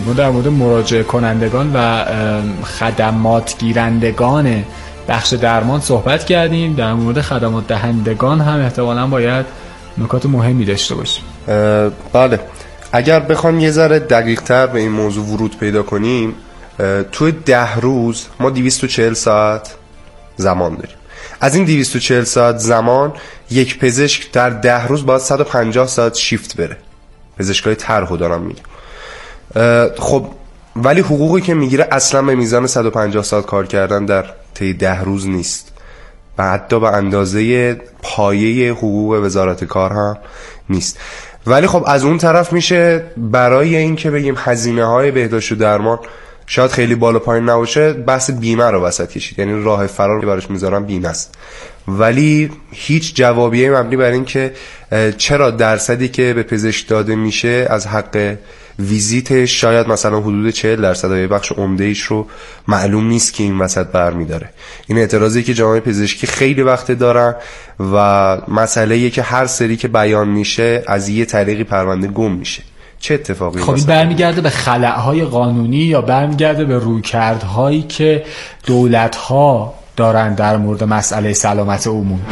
ما در مورد مراجعه کنندگان و خدمات گیرندگان بخش درمان صحبت کردیم. در مورد خدمات دهندگان هم احتمالاً باید نکات مهمی داشته باشیم. بله، اگر بخوام یه ذره دقیق‌تر به این موضوع ورود پیدا کنیم، توی 10 روز ما 240 ساعت زمان داریم. از این 240 ساعت زمان یک پزشک در 10 روز باید 150 ساعت شیفت بره. پزشکای طرحو دارم میگم. خب ولی حقوقی که میگیره اصلا به میزان 150 ساعت کار کردن در طی 10 روز نیست. حتی به اندازه پایه حقوق وزارت کار هم نیست. ولی خب از اون طرف میشه برای این که بگیم هزینه های بهداشت و درمان شاید خیلی بالا پایین نباشه، بحث بیمه رو وسط کشید. یعنی راه فرار که براش میذارم بیمه است، ولی هیچ جوابیه مبنی بر این که چرا درصدی که به پزشک داده میشه از حق ویزیتش شاید مثلا حدود 40% یا بخش عمده ایش رو معلوم نیست که این وسط برمیداره. این اعتراضی که جامعه پزشکی خیلی وقت دارن و مسئله‌ایه که هر سری که بیان میشه از یه طریقی پرونده گم میشه. چه اتفاقی خب این برمیگرده به خلأهای قانونی یا برمیگرده به رویکردهایی که دولت‌ها دارن در مورد مسئله سلامت عمومی؟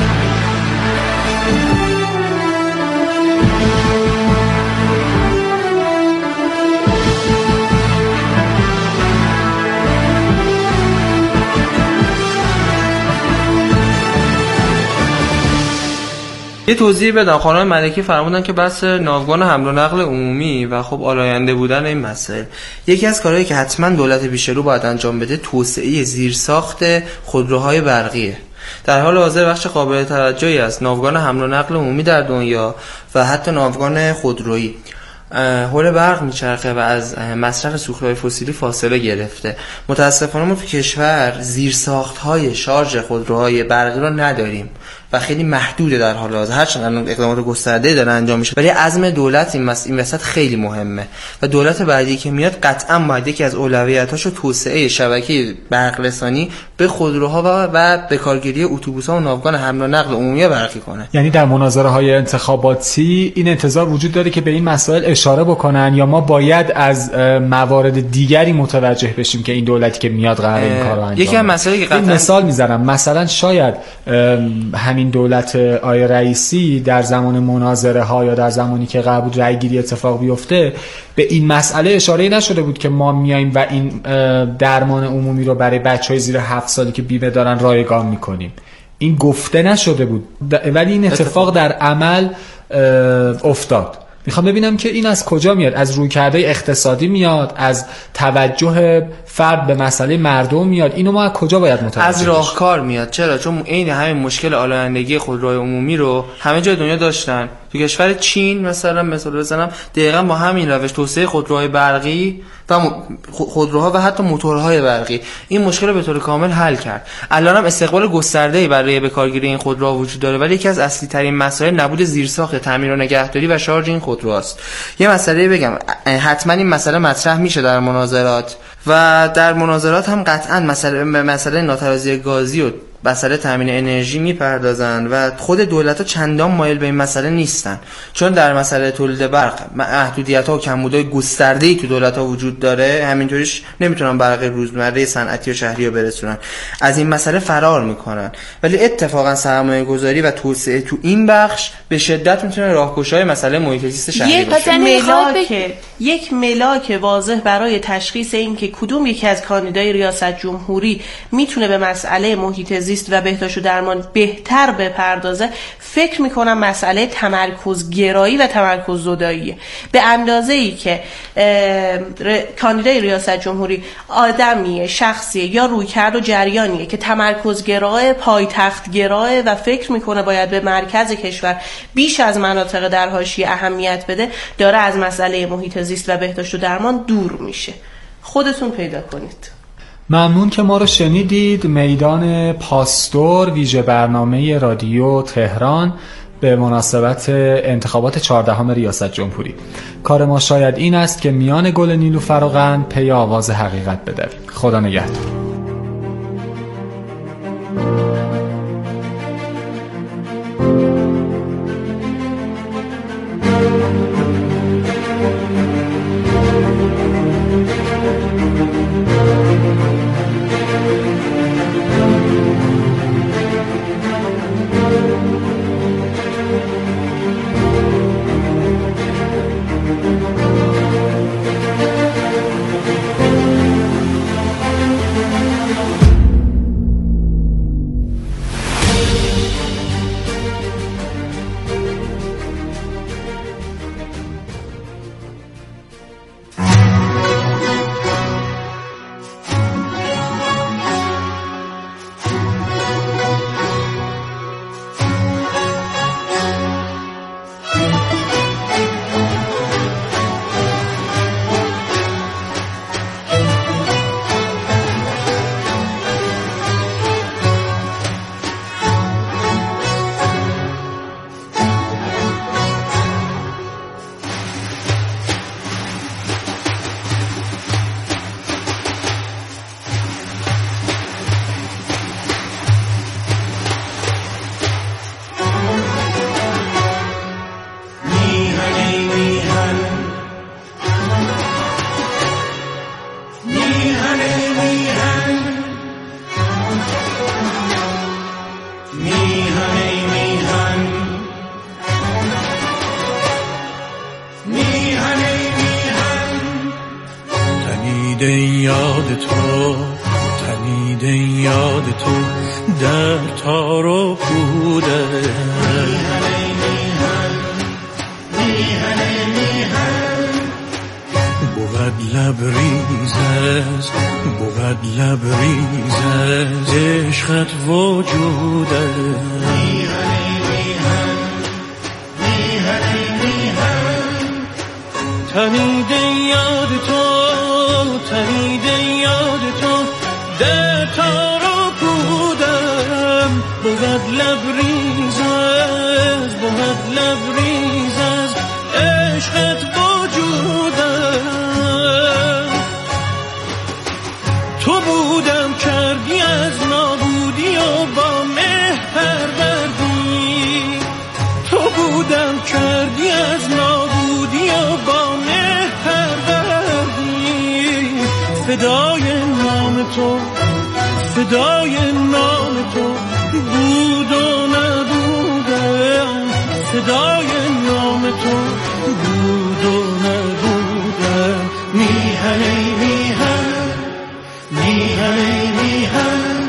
یه توضیح بدم. خانم ملکی فرمودن که بحث ناوگان حمل و نقل عمومی و خب آلاینده بودن این مسائل، یکی از کارهایی که حتما دولت پیش رو باید انجام بده توسعه زیرساخت خودروهای برقیه. در حال حاضر بخش قابل توجهی است ناوگان حمل و نقل عمومی در دنیا و حتی ناوگان خودرویی حول برق میچرخه و از مصرف سوختهای فسیلی فاصله گرفته. متاسفانه ما تو کشور زیرساخت‌های شارژ خودروهای برقی رو نداریم و خیلی محدوده در حال حاضر، هرچند اقدامات گسترده داره انجام میشه، ولی عزم دولت این وسط خیلی مهمه و دولت بعدی که میاد قطعا باید یکی از اولویتاشو توسعه شبکه برق رسانی به خودروها و به کارگیری اتوبوس‌ها و ناوگان حمل و نقل عمومی برقی کنه. یعنی در مناظره‌های انتخاباتی این انتظار وجود داره که به این مسائل اشاره بکنن، یا ما باید از موارد دیگری متوجه بشیم که این دولتی که میاد قراره این کارو انجام بده؟ یکی از مسائلی که قطعا مثال میزنم، مثلا شاید همین دولت آقای رئیسی در زمان مناظره ها یا در زمانی که قرار بود رأی گیری اتفاق بیفته به این مسئله اشاره نشده بود که ما میایم و این درمان عمومی رو برای بچهای زیر 7 سالی که بیمه دارن رایگان میکنیم. این گفته نشده بود، ولی این اتفاق در عمل افتاد. میخوام ببینم که این از کجا میاد؟ از رویکردهای اقتصادی میاد؟ از توجه فرد به مسئله مردم میاد؟ اینو ما از کجا باید متوجه از راهکار میاد. چرا؟ چون عین همین مشکل آلایندگی خودروهای عمومی رو همه جای دنیا داشتن. تو کشور چین مثلا مثال بزنم، دقیقاً با همین روش توسعه خودروهای برقی و خودروها و حتی موتورهای برقی این مشکل رو به طور کامل حل کرد. الان هم استقبال گسترده‌ای برای به کارگیری این خودروها وجود داره، ولی یکی از اصلی ترین مسائل نبود زیرساخت تعمیر و نگهداری و شارژ این خودروهاست. یه مسئله بگم، حتما این مسئله مطرح میشه در مناظرات و در مناظرات هم قطعا مسئله ناتوازی گازی و مسئله تامین انرژی میپردازن و خود دولت‌ها چندان مایل به این مسئله نیستن، چون در مسئله تولید برق محدودیت‌ها و کمبودهای گسترده‌ای تو دولت‌ها وجود داره، همینطوریش نمیتونن برق روزمره صنعتی و شهری رو برسونن، از این مسئله فرار میکنن. ولی اتفاقا سرمایه‌گذاری و توسعه تو این بخش به شدت میتونه راهگشای مسئله محیط زیست شهری باشه. یک ملاک واضح برای تشخیص این که کدوم یکی از کاندیدای ریاست جمهوری میتونه به مسئله محیط زیست و بهداشت و درمان بهتر بپردازه، فکر میکنم مسئله تمرکزگرایی و تمرکز زداییه. به اندازه‌ای که کاندیدای ریاست جمهوری آدمیه، شخصیه یا رویکرد و جریانیه که تمرکزگراه، پایتختگراه و فکر میکنه باید به مرکز کشور بیش از مناطق در حاشیه اهمیت بده، داره از مسئله محیط زیست و بهداشت و درمان دور میشه. خودتون پیدا کنید. ممنون که ما رو شنیدید. میدان پاستور، ویژه برنامه رادیو تهران به مناسبت انتخابات 14 ریاست جمهوری. کار ما شاید این است که میان گل نیلوفر و قند پی آواز حقیقت بدویم. خدا نگهدار. تنیده یاد تو، تنیده یاد تو در تار و پوده. بود لبریزز، بود لبریزز عشقت وجوده. تنیده یاد تو، تنیده یاد تو در تار و پودم. بود لبریزز، بود لبریزز عشقت وجودم. تو بودم کردی از نابودی و با مهر پروردی. تو بودم کردی از نابودی و با مهر پروردی. فدای نام تو، فدای نام تو بود و نبودم. فدای نام تو بود و نبودم. میهن ای میهن، میهن ای میهن.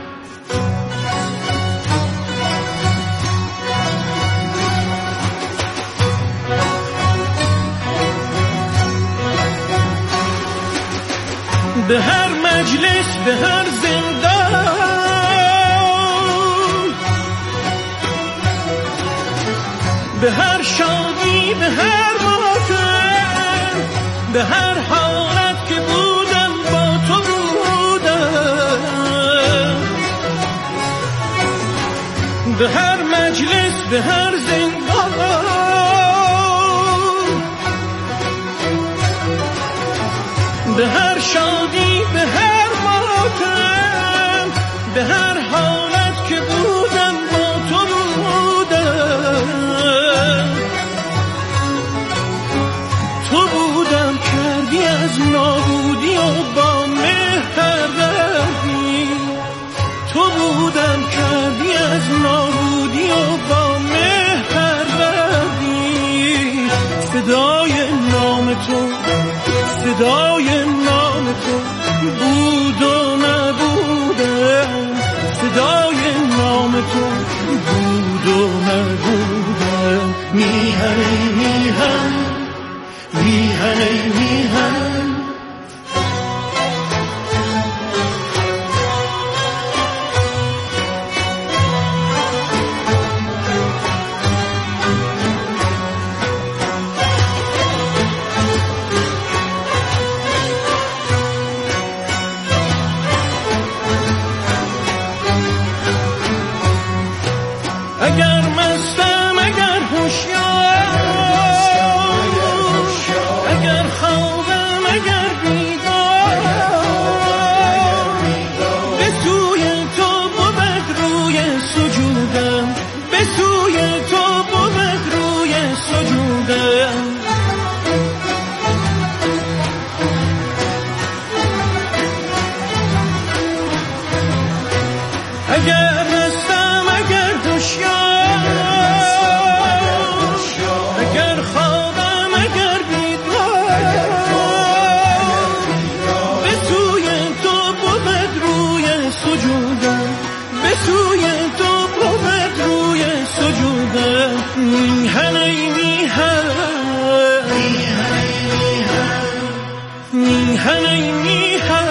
به هر مجلس، به هر زندان، به هر شادی، به هر ماتم، به هر حالت که بودم با تو بودم. به هر مجلس، به هر زندان، به هر شادی، به هر ماتم، به هر حالت که بودم با تو بودم. تو بودم کردی از نابودی و با مهر پروردی. تو بودم کردی از نابودی و با مهر پروردی. فدای نام تو، فدای نام تو بود و نبودم. فدای نام تو بود و نبودم. میهن ای میهن، میهن ای میهن. اگر مستم، اگر هوشیار، اگر خوابم، اگر بیدار، به سوی تو بود روی سجودم. به سوی تو بود روی سجودم. اگر مستم، اگر هوشیار، اگر خوابم، اگر بیدار، به سوی تو بود روی سجودم. به سوی تو بود روی سجودم. میهن ای میهن، میهن ای میهن.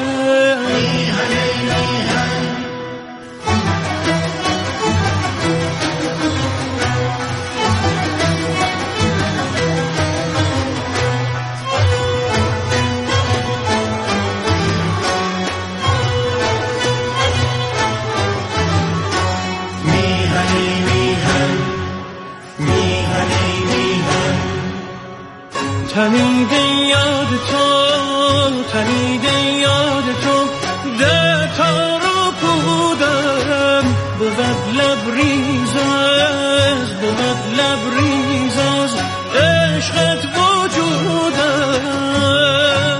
تنیده یاد تو، تنیده یاد تو در تار و پودم. بود لبریزز، بود لبریزز عشقت وجودم.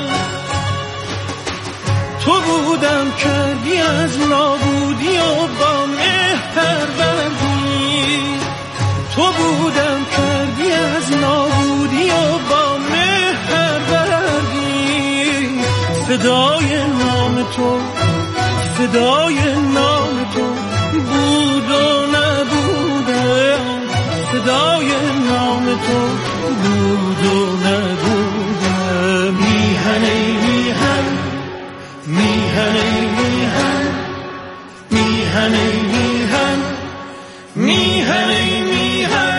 تو بودم کردی از نابودی و با مهر پروردی. تو بودم کردی از نابودی و با مهر پروردی. فدای نام تو، فدای نام تو بود و نبوده، فدای نام تو بود و نبوده. میهن ای میهن، میهن ای میهن، میهن ای میهن، میهن ای میهن.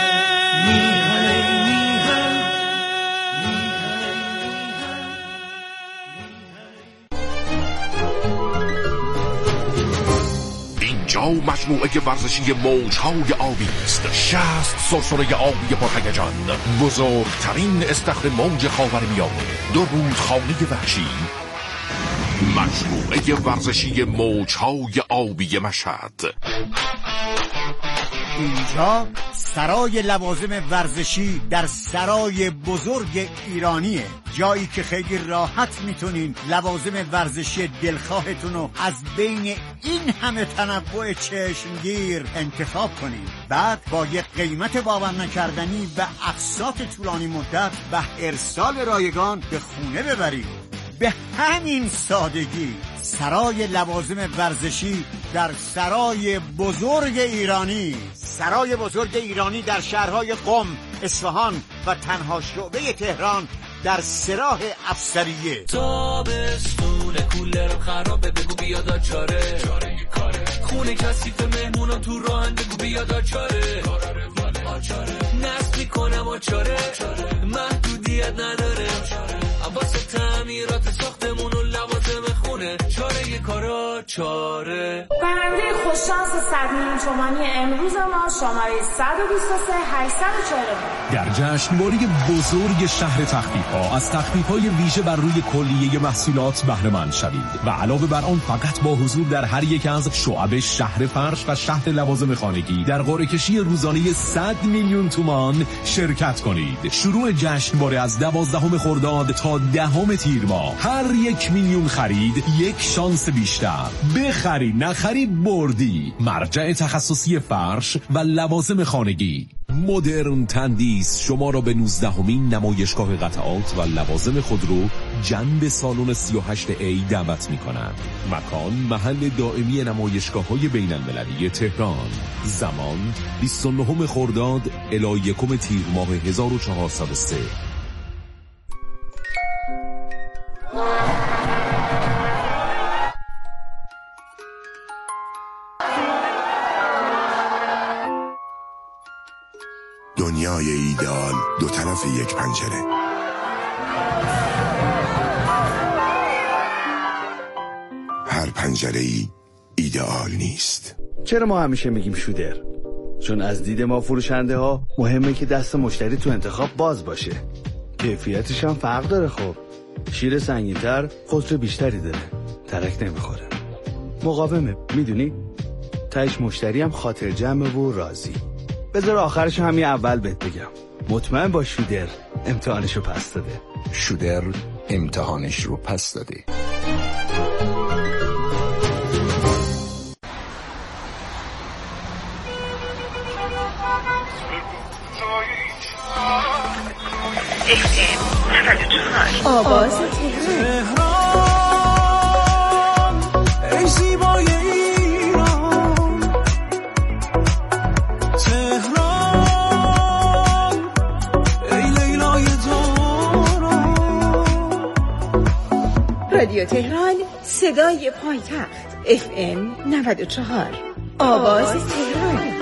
اینجا مجموعه ورزشی موج‌های آبی است. 60 سرسره آبی پرهیجان، بزرگترین استخر موج خاورمیانه، 2 رودخانه وحشی. مجموعه ورزشی موج‌های آبی مشهد. اینجا سرای لوازم ورزشی در سرای بزرگ ایرانیه، جایی که خیلی راحت میتونین لوازم ورزشی دلخواهتون رو از بین این همه تنوع چشمگیر انتخاب کنین. بعد با یک قیمت باور نکردنی و اقساط طولانی مدت و ارسال رایگان به خونه ببرید. به همین سادگی سرای لوازم ورزشی در سرای بزرگ ایرانی. سرای بزرگ ایرانی در شهرهای قم، اصفهان و تنها شعبه تهران در سراح افسریه. تابستون کولرم خرابه، بگو بیادا چاره خونه کثیف مهمونا تو راهن، بگو بیادا چاره نصب میکنم آچاره محدودیت نداره، واسه تعمیرات ساختمون و لوازم خونه، چاره کارا چاره. برنده خوششانس 100 میلیون تومانی امروز ما شماره 123 840 در جشنواره بزرگ شهر تخفیف‌ها از تخفیف‌های ویژه بر روی کلیه محصولات بهره مند شوید و علاوه بر آن فقط با حضور در هر یک از شعب شهر فرش و شهر لوازم خانگی در قرعه کشی روزانه 100 میلیون تومان شرکت کنید. شروع جشنواره از 12 خرداد تا 10 تیر ماه. هر 1 میلیون خرید 1 شانس بیشتر. بخری نخری بردی. مرجع تخصصی فرش و لوازم خانگی. مدرن تندیس شما را به 19مین نمایشگاه قطعات و لوازم خودرو جنب سالن 38A دعوت می کند. مکان محل دائمی نمایشگاه‌های بین المللی تهران. زمان 29 خرداد الی 1 تیر ماه 1403. دنیای ایدئال دو طرف یک پنجره. هر پنجره‌ای ایدئال نیست. چرا ما همیشه میگیم شودر؟ چون از دید ما فروشنده ها مهمه که دست مشتری تو انتخاب باز باشه. کیفیتش هم فرق داره. خب شیر سنگین‌تر قطر بیشتری داره، ترک نمیخوره، مقاومه، میدونی؟ تهش مشتری هم خاطر جمع و راضی. بذار آخرش همین اول بهت بگم، مطمئن با شودر امتحانشو پس داده. شودر امتحانش رو پس داده. آواز تهران. ای زیبای ایران، تهران ای لیلای دوران. رادیو تهران، صدای پایتخت. FM 94. آواز تهران.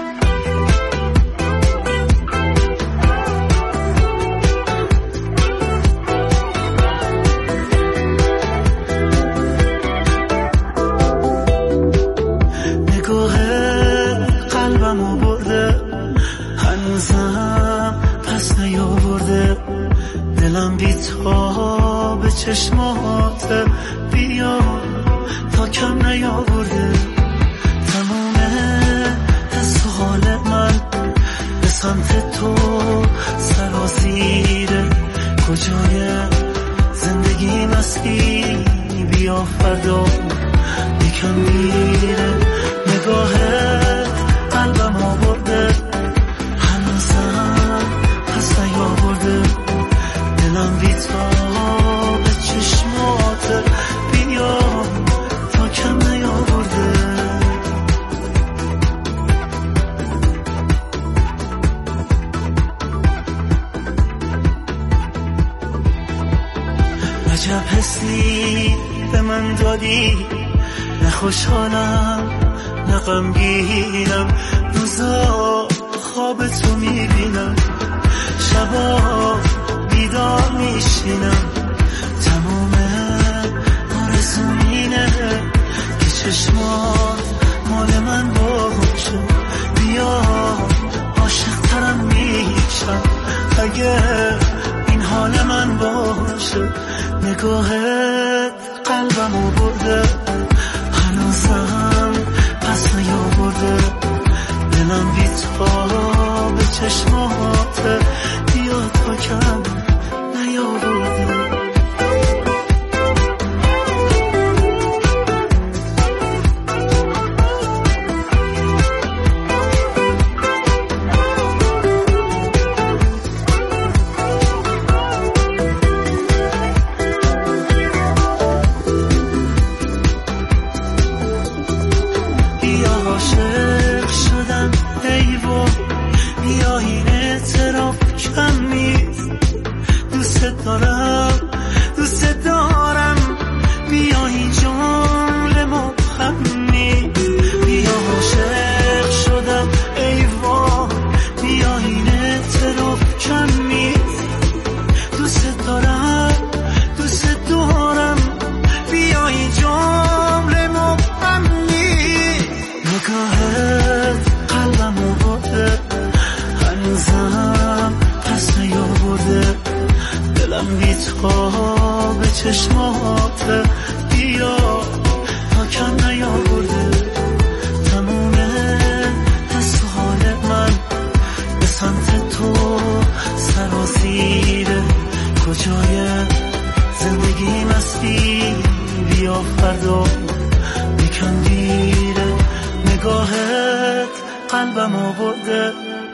چشمات بیا تا کم نیاورده، تمام حس و حال من به سمت تو سرازیره. کجای زندگی مستی بیا فردا یکم میره. نگاهت قلبم آورده، هنوزم پس نیاورده، دلم بی تو چشمات حسی به من دادی، نه خوشحالم نه غمگینم، روزا خواب تو میبینم، شبا بیدار میشینم، تمام آرزوم اینه که چشمات مال من باشه، بیا عاشق ترم میشم اگه این حال من باشه، نگاهت قلبمو برده هنوزم پس نیاورده، دلم بی تو به چشمات بیا تا کم نیاورده. چشمات بیا تا کم نیاورده، تموم حس و حال من به سمت تو سرازیره، کجای زندگی مستی بیا فردا بیکن دیره، نگاهت قلبم آورده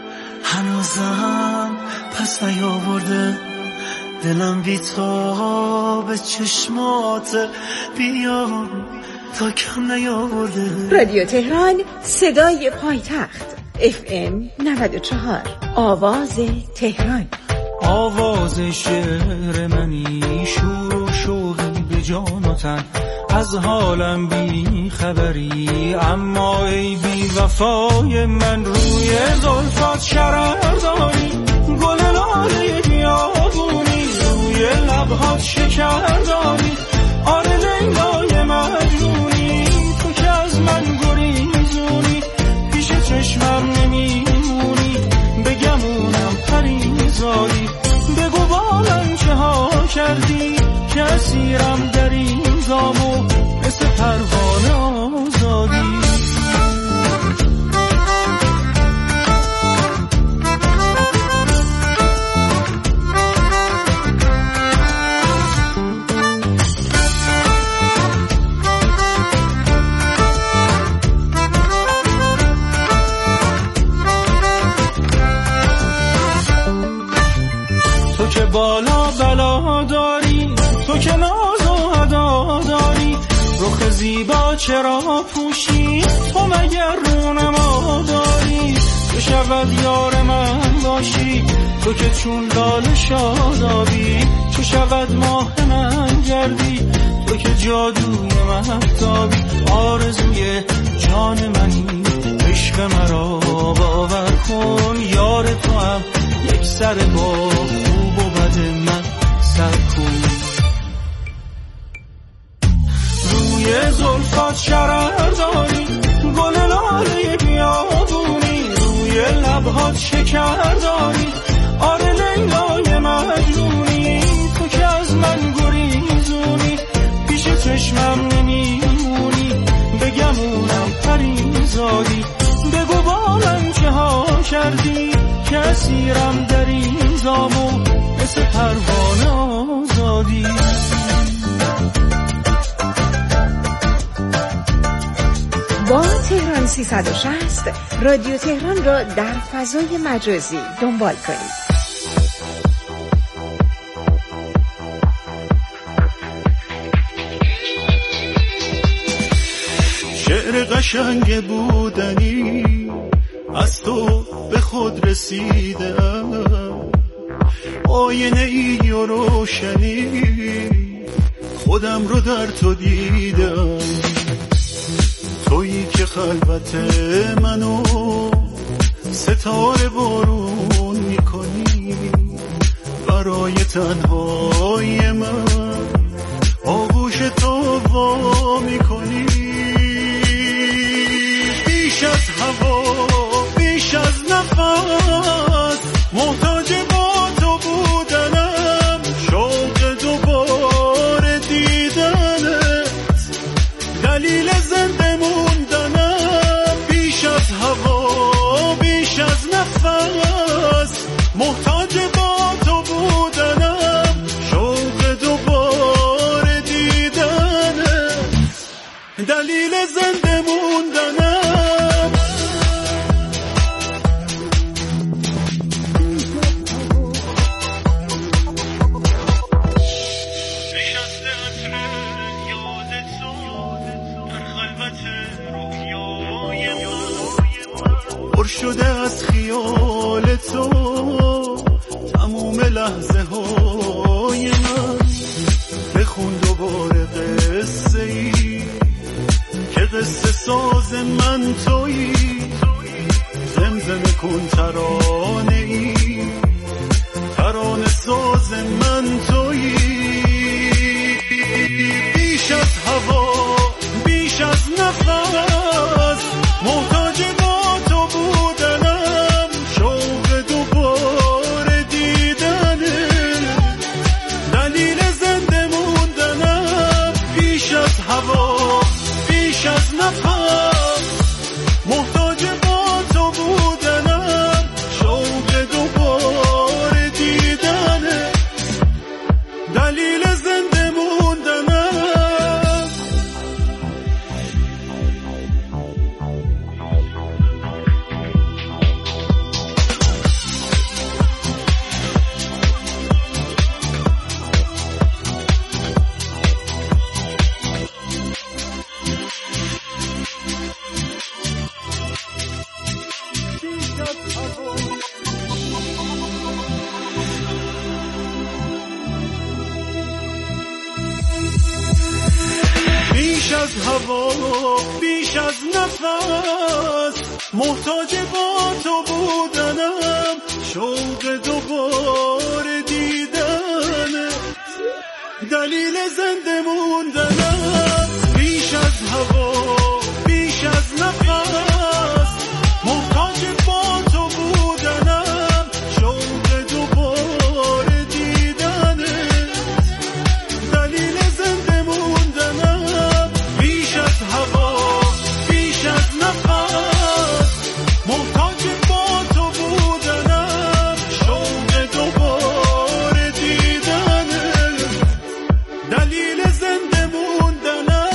هنوزم پس نیاورده، دلم بی تو به چشمات بیا تا کم نیاورده. رادیو تهران صدای پایتخت FM 94 آواز تهران. آواز شعر منی شور و شوقی به جان و تن، از حالم بی خبری اما ای بی وفای من، روی زلفات شرر داری گل لاله بیابونی، روی لبهات شکر داری آره لیلای مجنونی، تو که از من گریزونی پیش چشمم نمیمونی، بگمونم پریزادی بگو بالن چه ها کردی که اسیرم در این دامو مثل پروانه آزادی. تو که بالا بلا داری، تو که ناز و ادا داری، رخ زیبا چرا پوشی تو مگر رونما داری، تو شود یار من باشی تو که چون لاله شادابی، تو شود ماه من گردی تو که جادوی مهتابی، آرزوی جان منی عشق مرا باور کن، یار تو هم یک سر با خوب و بد من سر کن، روی زلفات شرر داری گل لاله بیابونی، روی لبهات شکر داری آره لیلای مجنونی، تو که از من گریزونی پیش چشمم نمیمونی، بگمونم پریزادی بگو بالن چه ها کردی که اسیرم در این دامو مثل پروانه آزادی. با تهران 360 رادیو تهران را در فضای مجازی دنبال کنید. شعر قشنگ بودنی از تو به خود رسیدم، آینه ای و روشنی خودم رو در تو دیدم، تویی که خلوت منو ستاره بارون میکنی، برای تنهای من آغوش تو وا میکنی. بیش از هوا بیش از نفس محتاج با تو بودنم، شوق دوباره دیدنت دلیل زنده موندنم. بیش از هوا بیش از نفس محتاج با تو بودنم، شوق دوباره دیدنت دلیل زنده موندنم. پر شده از خیال تو تموم لحظه های من، بخون دوباره قصه ای که قصه ساز من تویی، زمزمه کن ترانه ای ترانه ساز من تویی. بیش از هوا بیش از نفس محتاج با تو بودنم، شوق دوباره دیدنه دلیل زنده موندنم. بیش از هوا بیش از نفس محتاج با تو بودنم، شوق دوباره دیدنه دلیل زنده موندنم. بیش از هوا بیش از نفس محتاج با تو بودنم، شوق دوباره دیدنت دلیل زنده موندنم. بیش از هوا بیش از نفس محتاج با تو بودنم، شوق دوباره دیدنت دلیل زنده موندنم. بیش از هوا بیش از نفس محتاج با تو بودنم، شوق دوباره دیدنت دلیل زنده موندنم.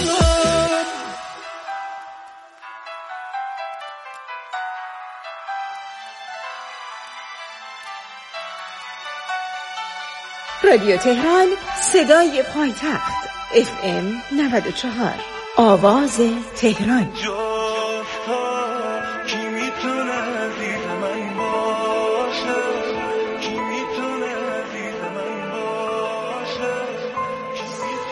رادیو تهران، صدای پایتخت، FM 94، آواز تهران. کی میتونه دید من باشه، کی میتونه دید من باشه، کی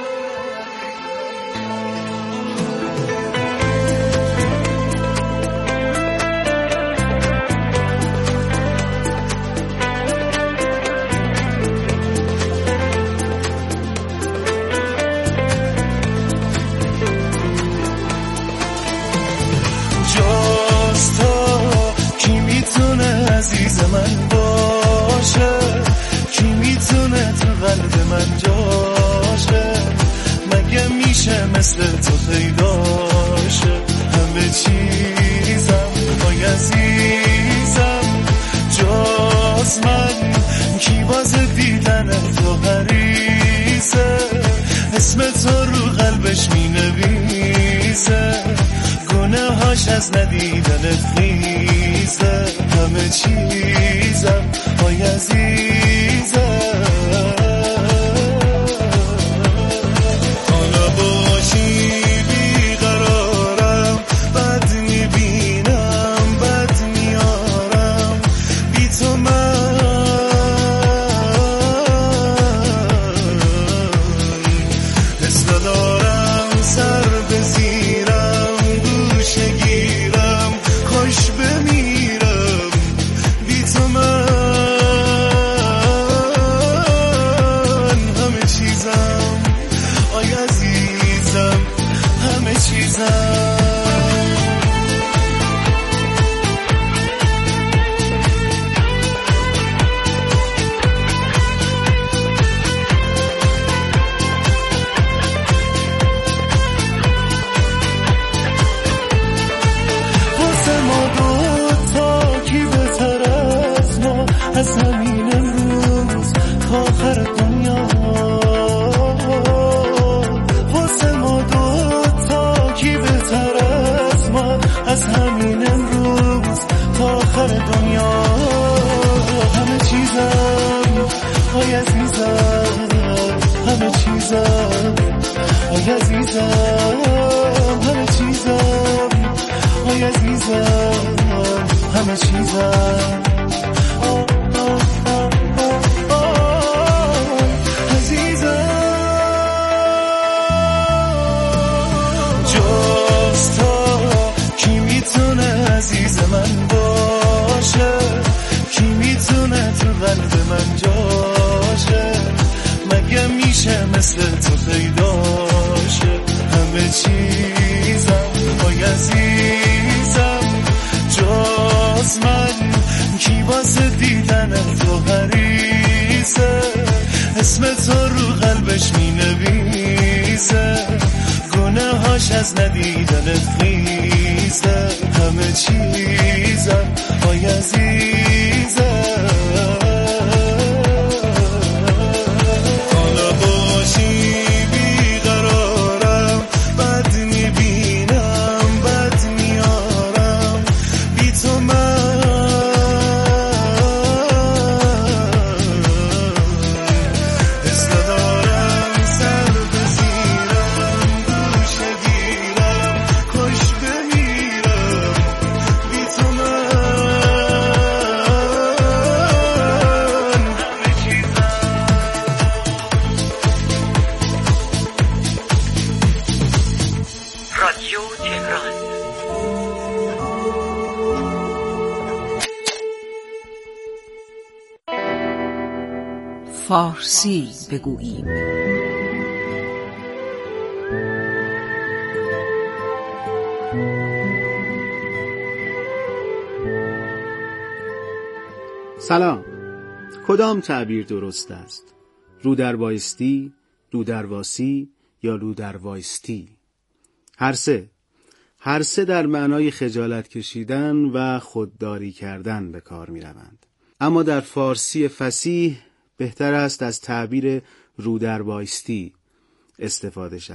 عزیز من باشه، کی میتونه تو قلب من جاشه، مگه میشه مثل تو پیداشه. همه چیزم وای عزیزم جاز من، کی باز دیدن تو غریزه، اسم تو رو قلبش مینویسه، گناهاش از ندیدنت خیزه. همه چیزم وای عزیزم حالا باشی بیقرارم، بد میبینم بد میارم، بی تو من چیزم. از همین امروز تا آخر دنیا واسه ما دوتا کی بهتر از ما. از همین امروز تا آخر دنیا همه چیزم آی عزیزم، همه چیزم آی عزیزم، همه چیزم آی عزیزم، همه چیزم عزیز من باشه، کی میتونه تو قلب من جاشه، مگه میشه مثل تو پیداشه. همه چیزم آی عزیزم جز من، کی واسه دیدن تو حریصه، اسم تو رو قلبش مینویسه، گناهاش از ندیدنت خیزه. همه چیزم آی عزیزم حالا باشی بیقرارم، بد میبینم بد میارم، بی تو من حس ندارم، سر بزیرم گوشه گیرم، کاش بمیرم بی تو من. همه چیزم رادیو تهران. فارسی بگوییم. سلام. کدام تعبیر درست است؟ رو در بایستی، رو در واسی یا رو در وایستی؟ هر سه در معنای خجالت کشیدن و خودداری کردن به کار می روند. اما در فارسی فصیح بهتر است از تعبیر رو در بایستی استفاده شود.